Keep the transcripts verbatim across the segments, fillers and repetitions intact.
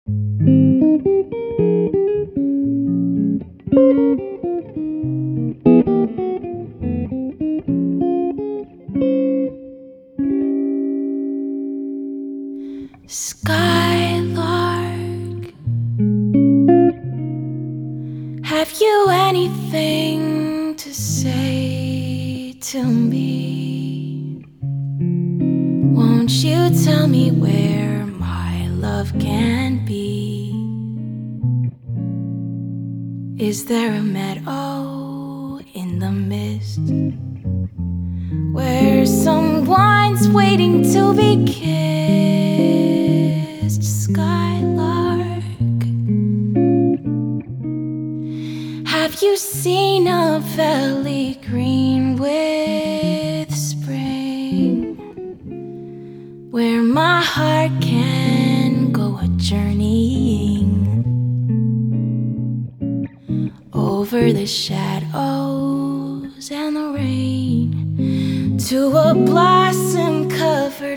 Skylark, have you anything to say to me? Won't you tell me where my love can be? Is there a meadow in the mist where someone's waiting to be kissed? Skylark, have you seen a valley green with spring, where my heart can go a journeying over the shadows and the rain to a blossom-covered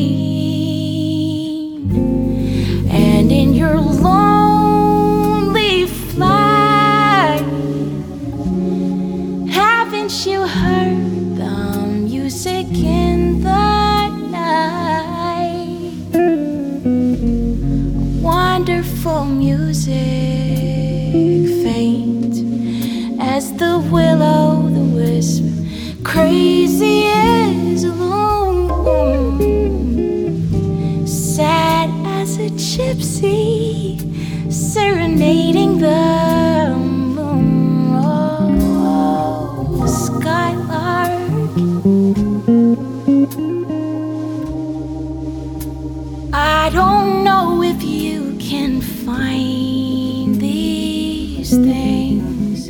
lane? And in your lonely flight, haven't you heard the music in the night? Wonderful music, faint as the will-o' the wisp, crazy as a loon, sad as a gypsy serenading the moon. Oh, Skylark, I don't know if you can find these things,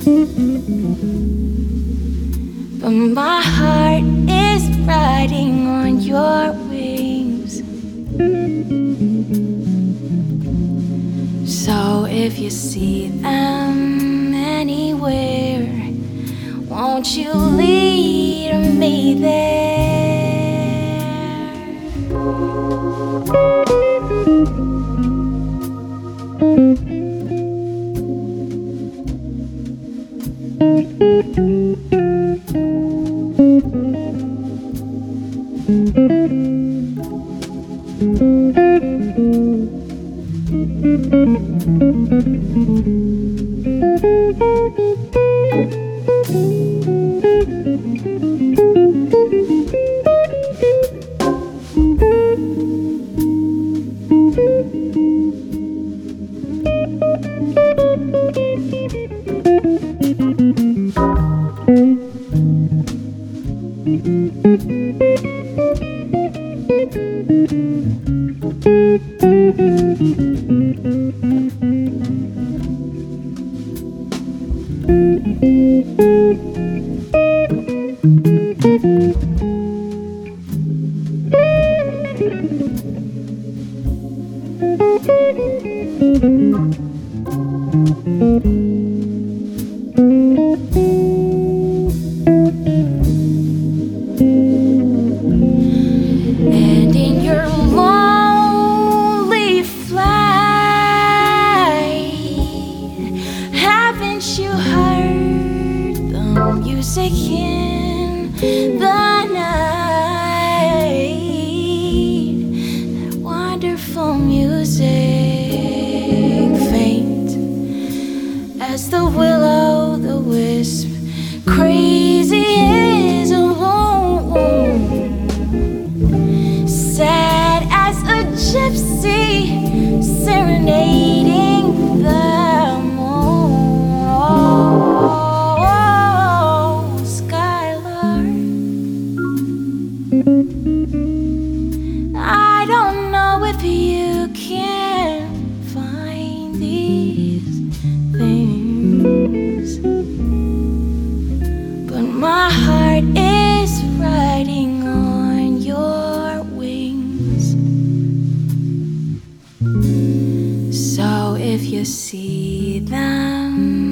but my heart is riding on your wings. So if you see them anywhere, won't you lead me there? And in your lonely flight, haven't you heard the music in the night? That wonderful music, faint as the will-o' the wisp, crazy as a loon, sad as a gypsy serenading the moon. Oh, Skylark, I don't know if you can find these things, but my heart is riding on your wings. So if you see them